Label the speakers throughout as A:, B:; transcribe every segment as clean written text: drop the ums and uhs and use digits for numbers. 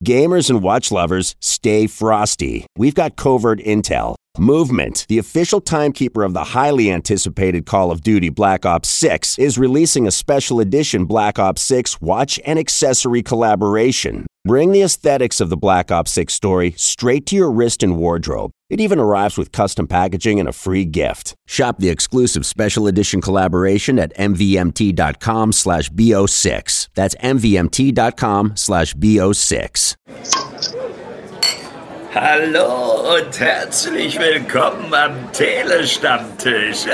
A: Gamers and watch lovers, stay frosty. We've got covert intel. Movement, the official timekeeper of the highly anticipated Call of Duty Black Ops 6, is releasing a special edition Black Ops 6 watch and accessory collaboration. Bring the aesthetics of the Black Ops 6 story straight to your wrist and wardrobe. It even arrives with custom packaging and a free gift. Shop the exclusive special edition collaboration at mvmt.com/bo6. That's mvmt.com/bo6.
B: Hallo und herzlich willkommen am Telestammtisch.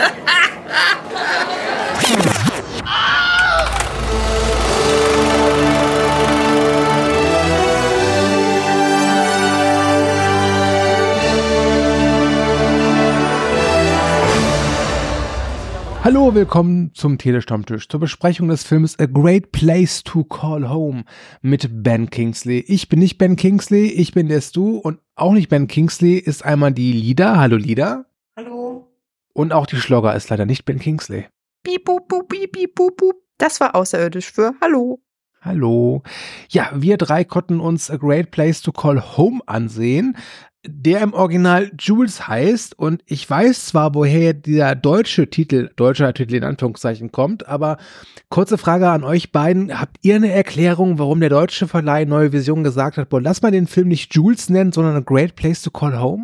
C: Hallo, willkommen zum Telestammtisch zur Besprechung des Films A Great Place to Call Home mit Ben Kingsley. Ich bin nicht Ben Kingsley, ich bin der Stu und auch nicht Ben Kingsley ist einmal die Lida. Hallo Lida.
D: Hallo.
C: Und auch die Schlogger ist leider nicht Ben Kingsley.
D: Piep, bup, bup, piep, piep, bup, bup. Das war außerirdisch für Hallo.
C: Hallo. Ja, wir drei konnten uns A Great Place to Call Home ansehen, der im Original Jules heißt, und ich weiß zwar, woher dieser deutscher Titel in Anführungszeichen kommt, aber kurze Frage an euch beiden, habt ihr eine Erklärung, warum der deutsche Verleih Neue Vision gesagt hat, boah, lass mal den Film nicht Jules nennen, sondern A Great Place to Call Home?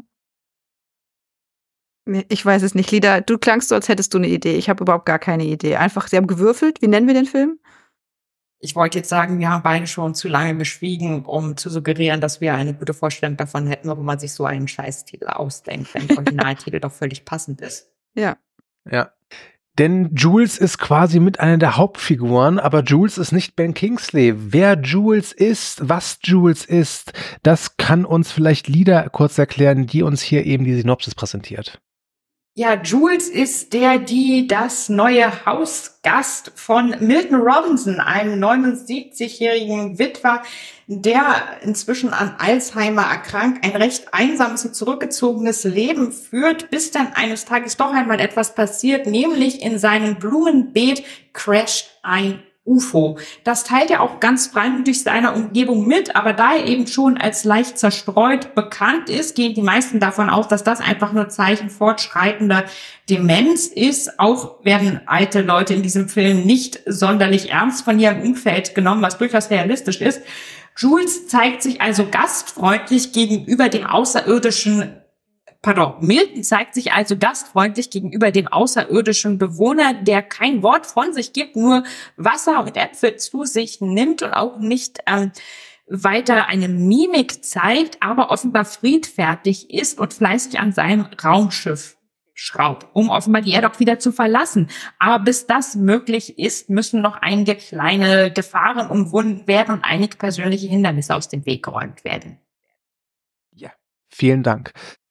D: Ich weiß es nicht, Lida, du klangst so, als hättest du eine Idee. Ich habe überhaupt gar keine Idee. Einfach, sie haben gewürfelt. Wie nennen wir den Film?
E: Ich wollte jetzt sagen, wir haben beide schon zu lange geschwiegen, um zu suggerieren, dass wir eine gute Vorstellung davon hätten, warum man sich so einen Scheißtitel ausdenkt, wenn der Originaltitel doch völlig passend ist.
D: Ja.
C: Ja. Denn Jules ist quasi mit einer der Hauptfiguren, aber Jules ist nicht Ben Kingsley. Wer Jules ist, was Jules ist, das kann uns vielleicht Lida kurz erklären, die uns hier eben die Synopsis präsentiert.
E: Ja, Jules ist das neue Hausgast von Milton Robinson, einem 79-jährigen Witwer, der inzwischen an Alzheimer erkrankt, ein recht einsames und zurückgezogenes Leben führt, bis dann eines Tages doch einmal etwas passiert, nämlich in seinem Blumenbeet crasht ein UFO. Das teilt er auch ganz freimütig seiner Umgebung mit, aber da er eben schon als leicht zerstreut bekannt ist, gehen die meisten davon aus, dass das einfach nur Zeichen fortschreitender Demenz ist. Auch werden alte Leute in diesem Film nicht sonderlich ernst von ihrem Umfeld genommen, was durchaus realistisch ist. Jules zeigt sich also gastfreundlich gegenüber dem Milton zeigt sich also gastfreundlich gegenüber dem außerirdischen Bewohner, der kein Wort von sich gibt, nur Wasser und Äpfel zu sich nimmt und auch nicht weiter eine Mimik zeigt, aber offenbar friedfertig ist und fleißig an seinem Raumschiff schraubt, um offenbar die Erde auch wieder zu verlassen. Aber bis das möglich ist, müssen noch einige kleine Gefahren umwunden werden und einige persönliche Hindernisse aus dem Weg geräumt werden.
C: Ja, vielen Dank.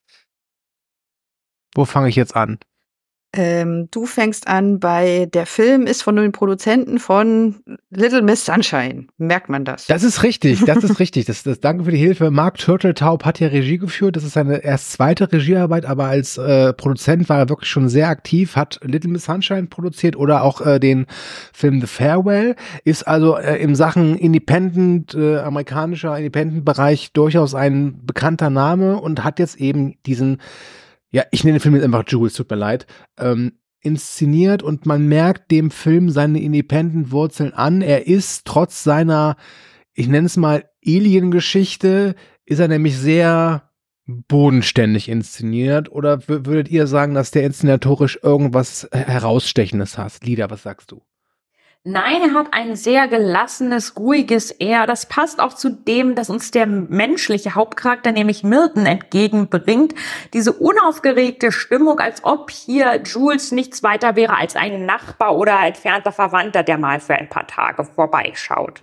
C: Wo fange ich jetzt an?
D: Du fängst an der Film ist von den Produzenten von Little Miss Sunshine. Merkt man das?
C: Das ist richtig. Danke für die Hilfe. Mark Turteltaub hat ja Regie geführt. Das ist seine erst zweite Regiearbeit, aber als Produzent war er wirklich schon sehr aktiv, hat Little Miss Sunshine produziert oder auch den Film The Farewell. Ist also in Sachen amerikanischer Independent-Bereich durchaus ein bekannter Name und hat jetzt eben diesen, ja, ich nenne den Film jetzt einfach Jules, tut mir leid, inszeniert, und man merkt dem Film seine Independent-Wurzeln an. Er ist trotz seiner, ich nenne es mal, Alien-Geschichte, ist er nämlich sehr bodenständig inszeniert. Oder würdet ihr sagen, dass der inszenatorisch irgendwas Herausstechendes hat? Lida, was sagst du?
E: Nein, er hat ein sehr gelassenes, ruhiges Air. Das passt auch zu dem, dass uns der menschliche Hauptcharakter, nämlich Milton, entgegenbringt. Diese unaufgeregte Stimmung, als ob hier Jules nichts weiter wäre als ein Nachbar oder ein entfernter Verwandter, der mal für ein paar Tage vorbeischaut.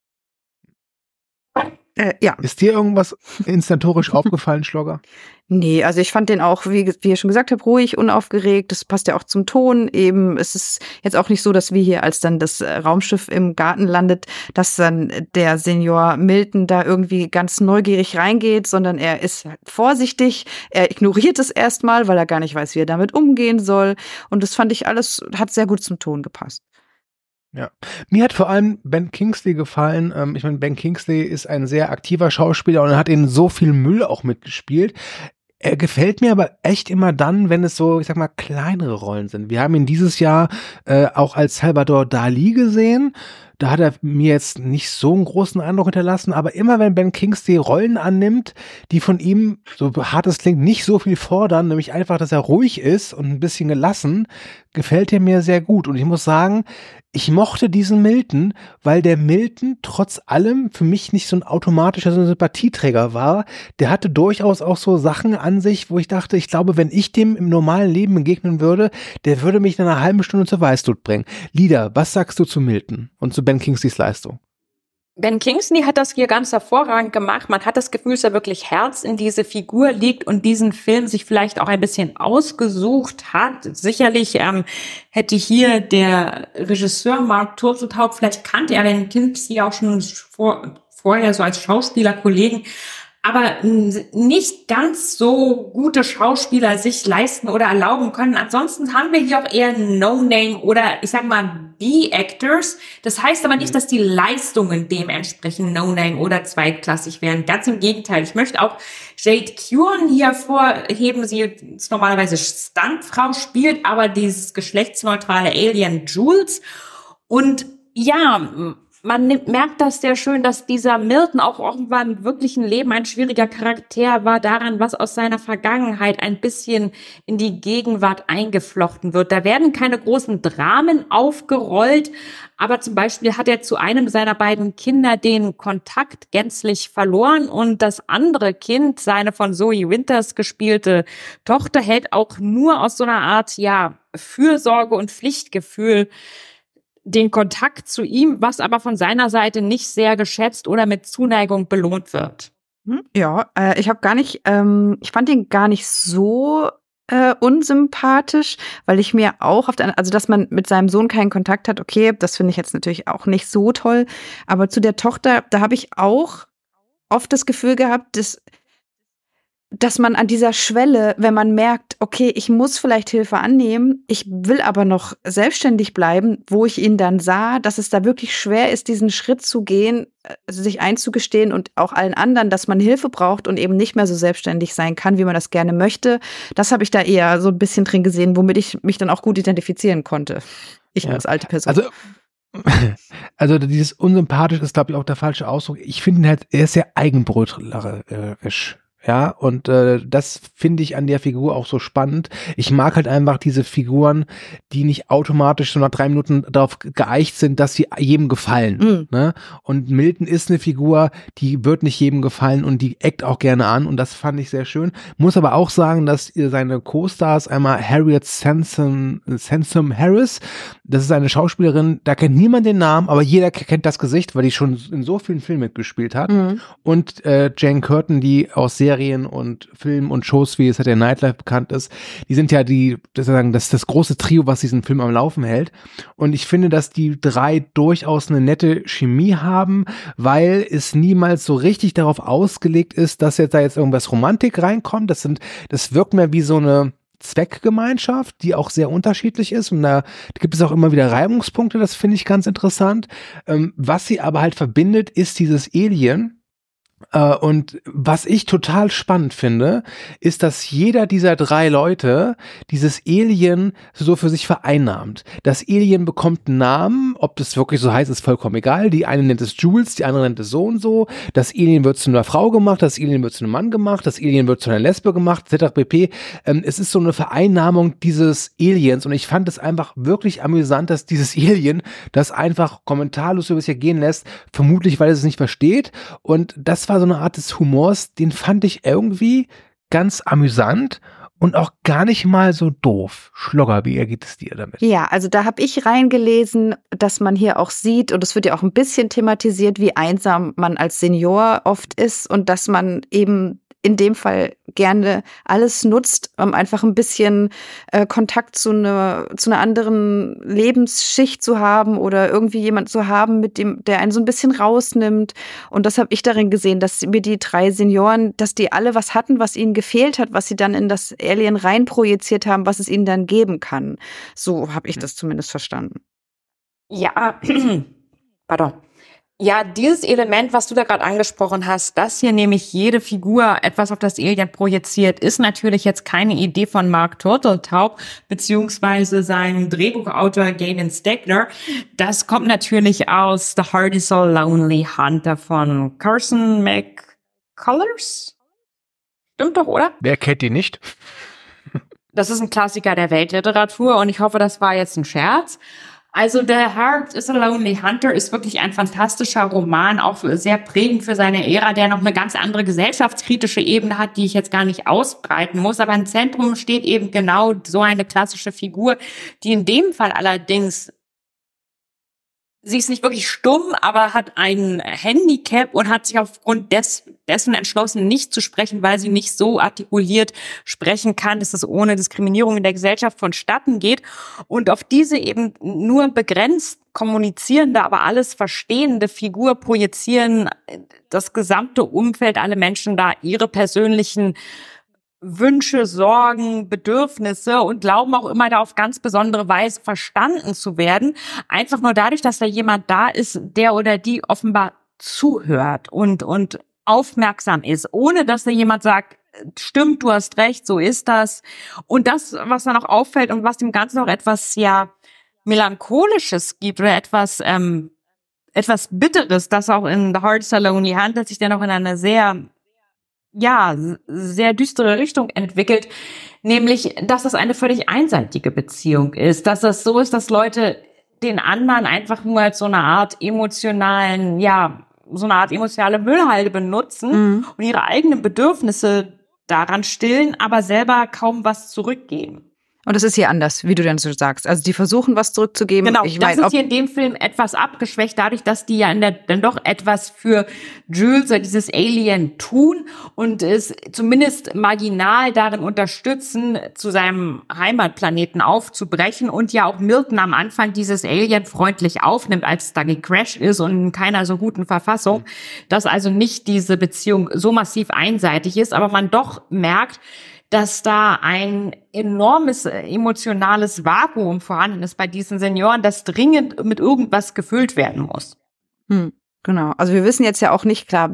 D: Ja.
C: Ist dir irgendwas inszenatorisch aufgefallen, Schlogger?
D: Nee, also ich fand den auch, wie ihr schon gesagt habt, ruhig, unaufgeregt. Das passt ja auch zum Ton eben. Es ist jetzt auch nicht so, dass wir hier, als dann das Raumschiff im Garten landet, dass dann der Senior Milton da irgendwie ganz neugierig reingeht, sondern er ist halt vorsichtig. Er ignoriert es erstmal, weil er gar nicht weiß, wie er damit umgehen soll. Und das fand ich alles, hat sehr gut zum Ton gepasst.
C: Ja, mir hat vor allem Ben Kingsley gefallen. Ich meine, Ben Kingsley ist ein sehr aktiver Schauspieler und er hat in so viel Müll auch mitgespielt. Er gefällt mir aber echt immer dann, wenn es so, ich sag mal, kleinere Rollen sind. Wir haben ihn dieses Jahr auch als Salvador Dali gesehen. Da hat er mir jetzt nicht so einen großen Eindruck hinterlassen, aber immer wenn Ben Kingsley Rollen annimmt, die von ihm, so hart es klingt, nicht so viel fordern, nämlich einfach, dass er ruhig ist und ein bisschen gelassen, gefällt er mir sehr gut. Und ich muss sagen, ich mochte diesen Milton, weil der Milton trotz allem für mich nicht so ein automatischer Sympathieträger war. Der hatte durchaus auch so Sachen an sich, wo ich dachte, ich glaube, wenn ich dem im normalen Leben begegnen würde, der würde mich in einer halben Stunde zur Weißglut bringen. Lida, was sagst du zu Milton und zu Ben Kingsleys Leistung?
F: Ben Kingsley hat das hier ganz hervorragend gemacht. Man hat das Gefühl, dass er wirklich Herz in diese Figur liegt und diesen Film sich vielleicht auch ein bisschen ausgesucht hat. Sicherlich hätte hier der Regisseur Mark Turteltaub, vielleicht kannte er Ben Kingsley auch schon vorher so als Schauspielerkollegen, aber nicht ganz so gute Schauspieler sich leisten oder erlauben können. Ansonsten haben wir hier auch eher No-Name oder ich sag mal B-Actors. Das heißt aber nicht, dass die Leistungen dementsprechend No-Name oder zweitklassig wären. Ganz im Gegenteil. Ich möchte auch Jade Curran hier hervorheben. Sie ist normalerweise Stuntfrau, spielt aber dieses geschlechtsneutrale Alien Jules. Und ja, man merkt das sehr schön, dass dieser Milton auch irgendwann im wirklichen Leben ein schwieriger Charakter war, daran, was aus seiner Vergangenheit ein bisschen in die Gegenwart eingeflochten wird. Da werden keine großen Dramen aufgerollt, aber zum Beispiel hat er zu einem seiner beiden Kinder den Kontakt gänzlich verloren und das andere Kind, seine von Zoe Winters gespielte Tochter, hält auch nur aus so einer Art, ja, Fürsorge und Pflichtgefühl den Kontakt zu ihm, was aber von seiner Seite nicht sehr geschätzt oder mit Zuneigung belohnt wird.
D: Ja, ich fand ihn gar nicht so unsympathisch, weil ich mir auch also dass man mit seinem Sohn keinen Kontakt hat, okay, das finde ich jetzt natürlich auch nicht so toll, aber zu der Tochter, da habe ich auch oft das Gefühl gehabt, dass man an dieser Schwelle, wenn man merkt, okay, ich muss vielleicht Hilfe annehmen, ich will aber noch selbstständig bleiben, wo ich ihn dann sah, dass es da wirklich schwer ist, diesen Schritt zu gehen, also sich einzugestehen und auch allen anderen, dass man Hilfe braucht und eben nicht mehr so selbstständig sein kann, wie man das gerne möchte. Das habe ich da eher so ein bisschen drin gesehen, womit ich mich dann auch gut identifizieren konnte. Ich als alte Person.
C: Also dieses unsympathisch ist, glaube ich, auch der falsche Ausdruck. Ich finde ihn halt, er ist sehr eigenbrötlerisch. Ja, und das finde ich an der Figur auch so spannend. Ich mag halt einfach diese Figuren, die nicht automatisch so nach 3 Minuten darauf geeicht sind, dass sie jedem gefallen. Ne? Und Milton ist eine Figur, die wird nicht jedem gefallen und die eckt auch gerne an und das fand ich sehr schön. Muss aber auch sagen, dass seine Co-Stars, einmal Harriet Sansom Harris, das ist eine Schauspielerin, da kennt niemand den Namen, aber jeder kennt das Gesicht, weil die schon in so vielen Filmen mitgespielt hat. Und Jane Curtin, die aus Serien und Filmen und Shows wie Saturday Night Live bekannt ist, die sind ja das große Trio, was diesen Film am Laufen hält. Und ich finde, dass die 3 durchaus eine nette Chemie haben, weil es niemals so richtig darauf ausgelegt ist, dass da jetzt irgendwas Romantik reinkommt. Das wirkt mehr wie so eine Zweckgemeinschaft, die auch sehr unterschiedlich ist und da gibt es auch immer wieder Reibungspunkte, das finde ich ganz interessant. Was sie aber halt verbindet, ist dieses Alien. Und was ich total spannend finde, ist, dass jeder dieser 3 Leute dieses Alien so für sich vereinnahmt. Das Alien bekommt einen Namen, ob das wirklich so heißt, ist vollkommen egal. Die eine nennt es Jules, die andere nennt es so und so. Das Alien wird zu einer Frau gemacht, das Alien wird zu einem Mann gemacht, das Alien wird zu einer Lesbe gemacht, etc. pp. Es ist so eine Vereinnahmung dieses Aliens und ich fand es einfach wirklich amüsant, dass dieses Alien das einfach kommentarlos über sich gehen lässt, vermutlich, weil es es nicht versteht. Und das war so eine Art des Humors, den fand ich irgendwie ganz amüsant und auch gar nicht mal so doof. Schlogger, wie geht es dir damit?
D: Ja, also da habe ich reingelesen, dass man hier auch sieht, und es wird ja auch ein bisschen thematisiert, wie einsam man als Senior oft ist und dass man eben in dem Fall gerne alles nutzt, um einfach ein bisschen Kontakt zu einer anderen Lebensschicht zu haben oder irgendwie jemand zu haben, mit dem, der einen so ein bisschen rausnimmt. Und das habe ich darin gesehen, dass mir die 3 Senioren, dass die alle was hatten, was ihnen gefehlt hat, was sie dann in das Alien reinprojiziert haben, was es ihnen dann geben kann. So habe ich das zumindest verstanden.
F: Ja, pardon. Ja, dieses Element, was du da gerade angesprochen hast, dass hier nämlich jede Figur etwas auf das Alien projiziert, ist natürlich jetzt keine Idee von Mark Turteltaub beziehungsweise seinem Drehbuchautor Galen Stegner. Das kommt natürlich aus The Heart is So Lonely Hunter von Carson McCullers. Stimmt doch, oder?
C: Wer kennt die nicht?
F: Das ist ein Klassiker der Weltliteratur und ich hoffe, das war jetzt ein Scherz. Also The Heart is a Lonely Hunter ist wirklich ein fantastischer Roman, auch sehr prägend für seine Ära, der noch eine ganz andere gesellschaftskritische Ebene hat, die ich jetzt gar nicht ausbreiten muss. Aber im Zentrum steht eben genau so eine klassische Figur, die in dem Fall allerdings, sie ist nicht wirklich stumm, aber hat ein Handicap und hat sich aufgrund dessen entschlossen, nicht zu sprechen, weil sie nicht so artikuliert sprechen kann, dass es ohne Diskriminierung in der Gesellschaft vonstatten geht. Und auf diese eben nur begrenzt kommunizierende, aber alles verstehende Figur projizieren das gesamte Umfeld, alle Menschen da ihre persönlichen Wünsche, Sorgen, Bedürfnisse und glauben auch immer da auf ganz besondere Weise verstanden zu werden. Einfach nur dadurch, dass da jemand da ist, der oder die offenbar zuhört und aufmerksam ist, ohne dass da jemand sagt, stimmt, du hast recht, so ist das. Und das, was da noch auffällt und was dem Ganzen noch etwas, ja, Melancholisches gibt oder etwas Bitteres, das auch in The Heart is a Lonely Hunter sich dann auch in eine sehr düstere Richtung entwickelt, nämlich, dass es eine völlig einseitige Beziehung ist, dass es so ist, dass Leute den anderen einfach nur als so eine Art emotionale Müllhalde benutzen und ihre eigenen Bedürfnisse daran stillen, aber selber kaum was zurückgeben.
D: Und das ist hier anders, wie du dann so sagst. Also die versuchen, was zurückzugeben.
F: Genau, das ist hier in dem Film etwas abgeschwächt, dadurch, dass die ja dann doch etwas für Jules oder dieses Alien tun und es zumindest marginal darin unterstützen, zu seinem Heimatplaneten aufzubrechen und ja auch Milton am Anfang dieses Alien freundlich aufnimmt, als es da gecrashed ist und in keiner so guten Verfassung, dass also nicht diese Beziehung so massiv einseitig ist, aber man doch merkt, dass da ein enormes emotionales Vakuum vorhanden ist bei diesen Senioren, das dringend mit irgendwas gefüllt werden muss.
D: Genau. Also wir wissen jetzt ja auch nicht klar,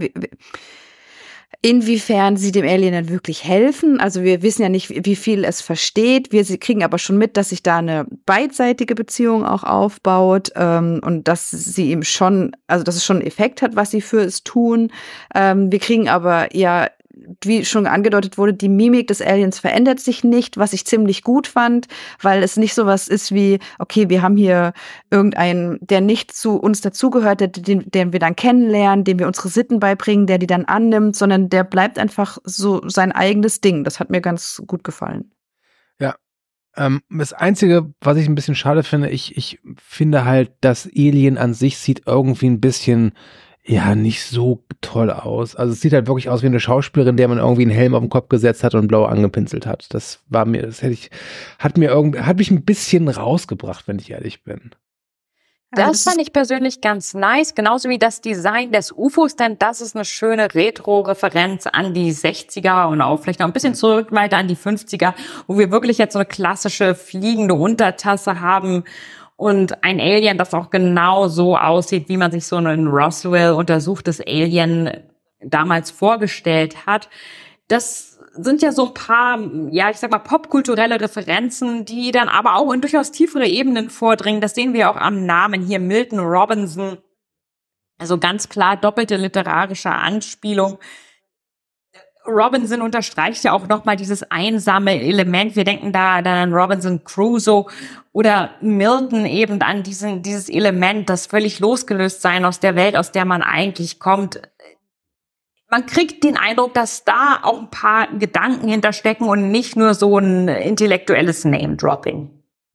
D: inwiefern sie dem Alien dann wirklich helfen. Also wir wissen ja nicht, wie viel es versteht. Wir kriegen aber schon mit, dass sich da eine beidseitige Beziehung auch aufbaut und dass sie ihm schon, also dass es schon einen Effekt hat, was sie für es tun. Wir kriegen aber ja, wie schon angedeutet wurde, die Mimik des Aliens verändert sich nicht, was ich ziemlich gut fand, weil es nicht sowas ist wie, okay, wir haben hier irgendeinen, der nicht zu uns dazugehört, den wir dann kennenlernen, dem wir unsere Sitten beibringen, der die dann annimmt, sondern der bleibt einfach so sein eigenes Ding. Das hat mir ganz gut gefallen.
C: Ja. Das Einzige, was ich ein bisschen schade finde, ich finde halt, das Alien an sich sieht irgendwie ein bisschen nicht so toll aus. Also es sieht halt wirklich aus wie eine Schauspielerin, der man irgendwie einen Helm auf den Kopf gesetzt hat und blau angepinselt hat. Hat mich ein bisschen rausgebracht, wenn ich ehrlich bin.
F: Das fand ich persönlich ganz nice, genauso wie das Design des UFOs, denn das ist eine schöne Retro-Referenz an die 60er und auch vielleicht noch ein bisschen zurück weiter an die 50er, wo wir wirklich jetzt so eine klassische fliegende Untertasse haben und ein Alien, das auch genau so aussieht, wie man sich so ein Roswell untersuchtes Alien damals vorgestellt hat. Das sind ja so ein paar, ich sag mal, popkulturelle Referenzen, die dann aber auch in durchaus tiefere Ebenen vordringen. Das sehen wir auch am Namen hier, Milton Robinson. Also ganz klar doppelte literarische Anspielung. Robinson unterstreicht ja auch nochmal dieses einsame Element. Wir denken da an Robinson Crusoe oder Milton eben an dieses Element, das völlig losgelöst sein aus der Welt, aus der man eigentlich kommt. Man kriegt den Eindruck, dass da auch ein paar Gedanken hinterstecken und nicht nur so ein intellektuelles Name-Dropping.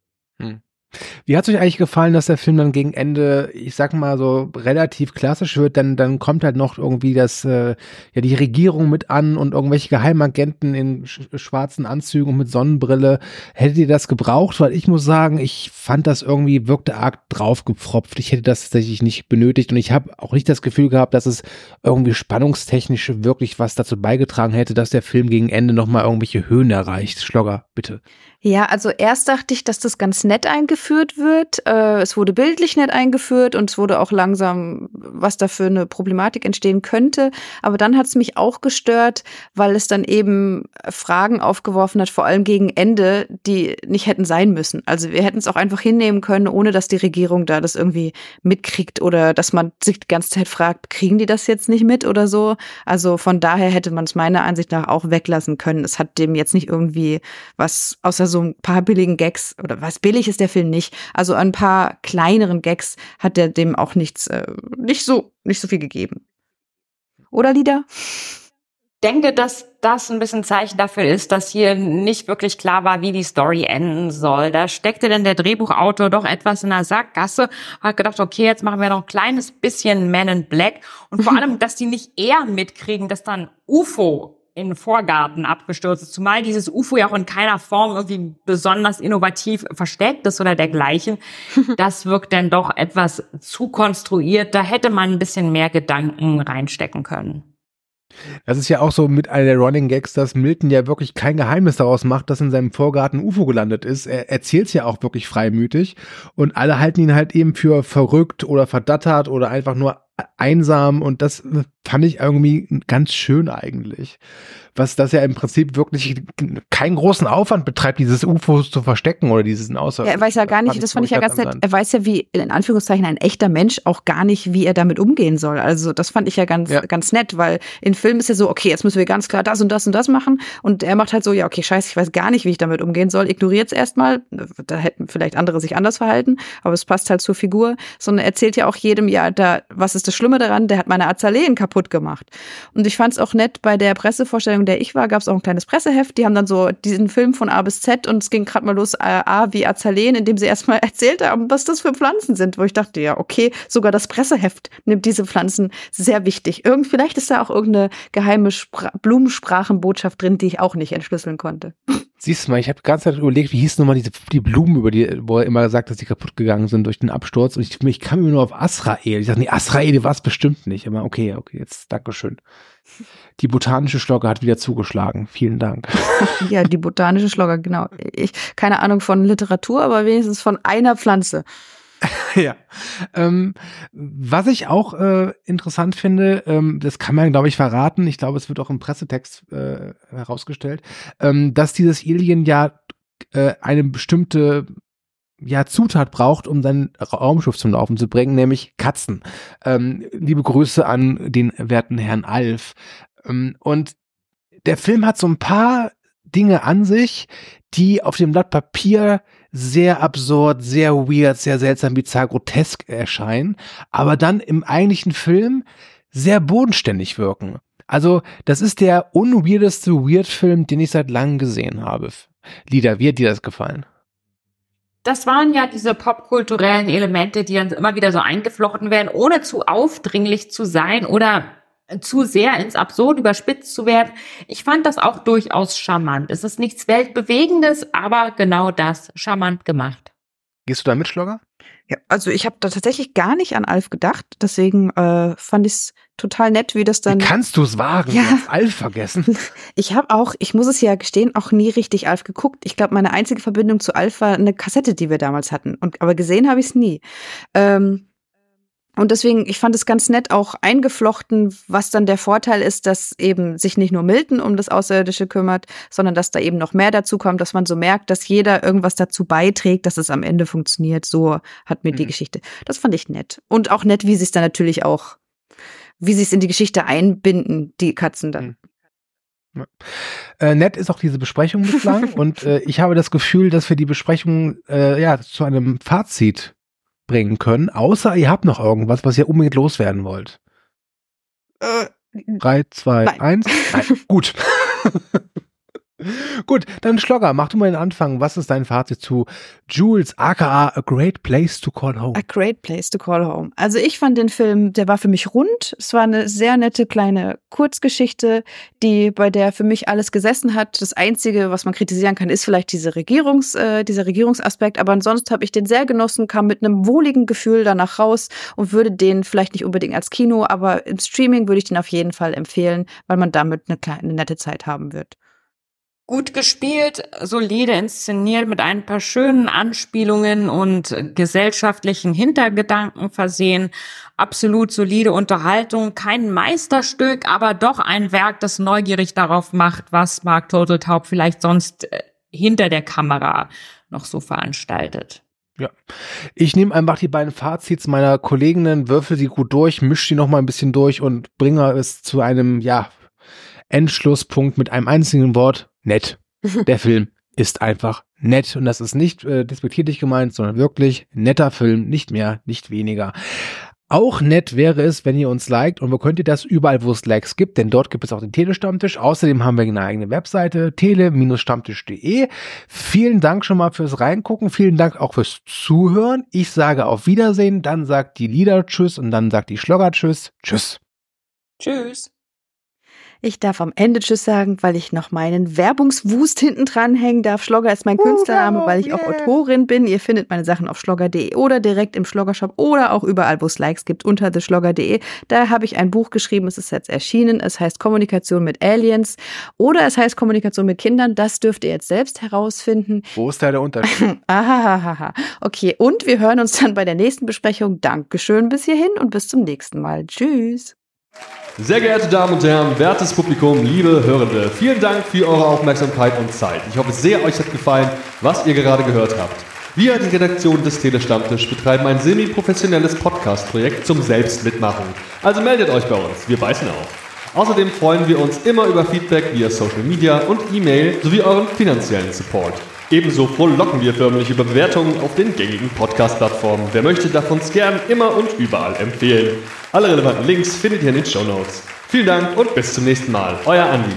C: Wie hat es euch eigentlich gefallen, dass der Film dann gegen Ende, ich sag mal so, relativ klassisch wird, dann kommt halt noch irgendwie die Regierung mit an und irgendwelche Geheimagenten in schwarzen Anzügen und mit Sonnenbrille. Hättet ihr das gebraucht? Weil ich muss sagen, ich fand das irgendwie, wirkte arg draufgepfropft. Ich hätte das tatsächlich nicht benötigt und ich habe auch nicht das Gefühl gehabt, dass es irgendwie spannungstechnisch wirklich was dazu beigetragen hätte, dass der Film gegen Ende nochmal irgendwelche Höhen erreicht. Schlogger, bitte.
D: Ja, also erst dachte ich, dass das ganz nett eingeführt eingeführt wird. Es wurde bildlich nett eingeführt und es wurde auch langsam, was da für eine Problematik entstehen könnte. Aber dann hat es mich auch gestört, weil es dann eben Fragen aufgeworfen hat, vor allem gegen Ende, die nicht hätten sein müssen. Also wir hätten es auch einfach hinnehmen können, ohne dass die Regierung da das irgendwie mitkriegt oder dass man sich die ganze Zeit fragt, kriegen die das jetzt nicht mit oder so? Also von daher hätte man es meiner Ansicht nach auch weglassen können. Es hat dem jetzt nicht irgendwie was, außer so ein paar billigen Gags, oder was billig ist der Film nicht, also ein paar kleineren Gags hat der dem auch nicht so viel gegeben. Oder, Lida?
F: Ich denke, dass das ein bisschen Zeichen dafür ist, dass hier nicht wirklich klar war, wie die Story enden soll. Da steckte denn der Drehbuchautor doch etwas in der Sackgasse, hat gedacht, okay, jetzt machen wir noch ein kleines bisschen Man in Black und vor allem, dass die nicht eher mitkriegen, dass dann UFO in den Vorgarten abgestürzt ist, zumal dieses UFO ja auch in keiner Form irgendwie besonders innovativ versteckt ist oder dergleichen. Das wirkt dann doch etwas zu konstruiert. Da hätte man ein bisschen mehr Gedanken reinstecken können.
C: Das ist ja auch so mit einer der Running Gags, dass Milton ja wirklich kein Geheimnis daraus macht, dass in seinem Vorgarten ein UFO gelandet ist. Er erzählt es ja auch wirklich freimütig und alle halten ihn halt eben für verrückt oder verdattert oder einfach nur einsam und das fand ich irgendwie ganz schön eigentlich. Was das ja im Prinzip wirklich keinen großen Aufwand betreibt, dieses UFO zu verstecken oder diesen Außer.
D: Ja, er weiß ja gar nicht, das fand ich ja ganz nett, er weiß ja, wie, in Anführungszeichen, ein echter Mensch auch gar nicht, wie er damit umgehen soll. Also das fand ich ja ganz nett, weil in Filmen ist ja so, okay, jetzt müssen wir ganz klar das und das und das machen und er macht halt so, ja, okay, scheiße, ich weiß gar nicht, wie ich damit umgehen soll, ignoriert es erstmal, da hätten vielleicht andere sich anders verhalten, aber es passt halt zur Figur, sondern er erzählt ja auch jedem, ja, was ist das Schlimme daran, der hat meine Azaleen kaputt gemacht. Und ich fand es auch nett, bei der Pressevorstellung, in der ich war, gab es auch ein kleines Presseheft, die haben dann so diesen Film von A bis Z und es ging gerade mal los, A wie Azaleen, indem sie erstmal erzählt haben, was das für Pflanzen sind, wo ich dachte, ja, okay, sogar das Presseheft nimmt diese Pflanzen sehr wichtig. Vielleicht ist da auch irgendeine geheime Blumensprachenbotschaft drin, die ich auch nicht entschlüsseln konnte.
C: Siehst du mal, ich habe die ganze Zeit überlegt, wie hießen nochmal die Blumen, wo er immer gesagt hat, dass die kaputt gegangen sind durch den Absturz. Und ich kam immer nur auf Azrael. Ich dachte, nee, Azrael war es bestimmt nicht. Aber okay, jetzt, Dankeschön. Die botanische Schlogge hat wieder zugeschlagen. Vielen Dank.
D: Ja, die botanische Schlogge, genau. Keine Ahnung von Literatur, aber wenigstens von einer Pflanze.
C: Ja. Was ich auch interessant finde, das kann man, glaube ich, verraten, ich glaube, es wird auch im Pressetext herausgestellt, dass dieses Alien ja eine bestimmte Zutat braucht, um sein Raumschiff zum Laufen zu bringen, nämlich Katzen. Liebe Grüße an den werten Herrn Alf. Und der Film hat so ein paar Dinge an sich, die auf dem Blatt Papier sehr absurd, sehr weird, sehr seltsam, bizarr, grotesk erscheinen, aber dann im eigentlichen Film sehr bodenständig wirken. Also das ist der unweirdeste Weird-Film, den ich seit langem gesehen habe. Lida, wie hat dir das gefallen?
F: Das waren ja diese popkulturellen Elemente, die dann immer wieder so eingeflochten werden, ohne zu aufdringlich zu sein oder zu sehr ins Absurd überspitzt zu werden. Ich fand das auch durchaus charmant. Es ist nichts Weltbewegendes, aber genau das, charmant gemacht.
C: Gehst du da mit, Schlogger?
D: Ja, also ich habe da tatsächlich gar nicht an Alf gedacht, deswegen fand ich es total nett, wie das dann...
C: Wie kannst du es wagen?
D: Ja.
C: Du hast Alf vergessen.
D: Ich habe auch, ich muss es ja gestehen, auch nie richtig Alf geguckt. Ich glaube, meine einzige Verbindung zu Alf war eine Kassette, die wir damals hatten. Aber gesehen habe ich es nie. Und deswegen, ich fand es ganz nett auch eingeflochten, was dann der Vorteil ist, dass eben sich nicht nur Milton um das Außerirdische kümmert, sondern dass da eben noch mehr dazu kommt, dass man so merkt, dass jeder irgendwas dazu beiträgt, dass es am Ende funktioniert. So hat mir die Geschichte. Das fand ich nett. Und auch nett, wie sie es dann natürlich auch, wie sie es in die Geschichte einbinden, die Katzen dann.
C: Nett ist auch diese Besprechung bislang und ich habe das Gefühl, dass wir die Besprechung zu einem Fazit bringen können, außer ihr habt noch irgendwas, was ihr unbedingt loswerden wollt. 3, 2, 1. Nein. Gut. Gut, dann Schlogger, mach du mal den Anfang. Was ist dein Fazit zu Jules, aka A Great Place to Call Home?
D: A Great Place to Call Home. Also ich fand den Film, der war für mich rund. Es war eine sehr nette kleine Kurzgeschichte, bei der für mich alles gesessen hat. Das Einzige, was man kritisieren kann, ist vielleicht dieser Regierungsaspekt. Aber ansonsten habe ich den sehr genossen, kam mit einem wohligen Gefühl danach raus und würde den vielleicht nicht unbedingt als Kino, aber im Streaming würde ich den auf jeden Fall empfehlen, weil man damit eine nette Zeit haben wird.
F: Gut gespielt, solide inszeniert, mit ein paar schönen Anspielungen und gesellschaftlichen Hintergedanken versehen. Absolut solide Unterhaltung, kein Meisterstück, aber doch ein Werk, das neugierig darauf macht, was Mark Turteltaub vielleicht sonst hinter der Kamera noch so veranstaltet.
C: Ja, ich nehme einfach die beiden Fazits meiner Kolleginnen, würfel sie gut durch, mische die noch mal ein bisschen durch und bringe es zu einem, Endschlusspunkt mit einem einzigen Wort: nett. Der Film ist einfach nett und das ist nicht despektierlich gemeint, sondern wirklich netter Film, nicht mehr, nicht weniger. Auch nett wäre es, wenn ihr uns liked, und wo könnt ihr das? Überall, wo es Likes gibt, denn dort gibt es auch den Telestammtisch. Außerdem haben wir eine eigene Webseite, tele-stammtisch.de. Vielen Dank schon mal fürs Reingucken, vielen Dank auch fürs Zuhören. Ich sage auf Wiedersehen, dann sagt die Lieder Tschüss und dann sagt die Schlogger Tschüss. Tschüss.
F: Tschüss.
D: Ich darf am Ende Tschüss sagen, weil ich noch meinen Werbungswust hinten dranhängen darf. Schlogger ist mein Künstlername, weil ich auch Autorin bin. Ihr findet meine Sachen auf schlogger.de oder direkt im Schlogger-Shop oder auch überall, wo es Likes gibt, unter theschlogger.de. Da habe ich ein Buch geschrieben, es ist jetzt erschienen. Es heißt Kommunikation mit Aliens oder es heißt Kommunikation mit Kindern. Das dürft ihr jetzt selbst herausfinden.
C: Wo ist da der Unterschied?
D: Ahahaha. Okay, und wir hören uns dann bei der nächsten Besprechung. Dankeschön bis hierhin und bis zum nächsten Mal. Tschüss.
G: Sehr geehrte Damen und Herren, wertes Publikum, liebe Hörende, vielen Dank für eure Aufmerksamkeit und Zeit. Ich hoffe sehr, euch hat gefallen, was ihr gerade gehört habt. Wir, die Redaktion des Telestammtisch, betreiben ein semi-professionelles Podcast-Projekt zum Selbstmitmachen. Also meldet euch bei uns, wir beißen auf. Außerdem freuen wir uns immer über Feedback via Social Media und E-Mail sowie euren finanziellen Support. Ebenso frohlocken wir förmlich über Bewertungen auf den gängigen Podcast-Plattformen. Wer möchte, darf uns gern immer und überall empfehlen. Alle relevanten Links findet ihr in den Shownotes. Vielen Dank und bis zum nächsten Mal. Euer Andi.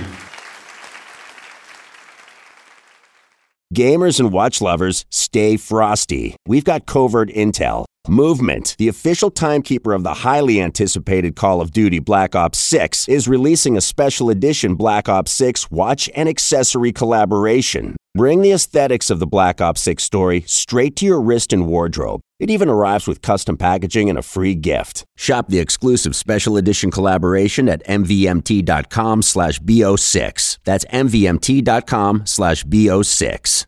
A: Gamers and watch lovers, stay frosty. We've got covert intel. Movement, the official timekeeper of the highly anticipated Call of Duty Black Ops 6, is releasing a special edition Black Ops 6 watch and accessory collaboration. Bring the aesthetics of the Black Ops 6 story straight to your wrist and wardrobe. It even arrives with custom packaging and a free gift. Shop the exclusive special edition collaboration at mvmt.com/bo6. That's mvmt.com/bo6.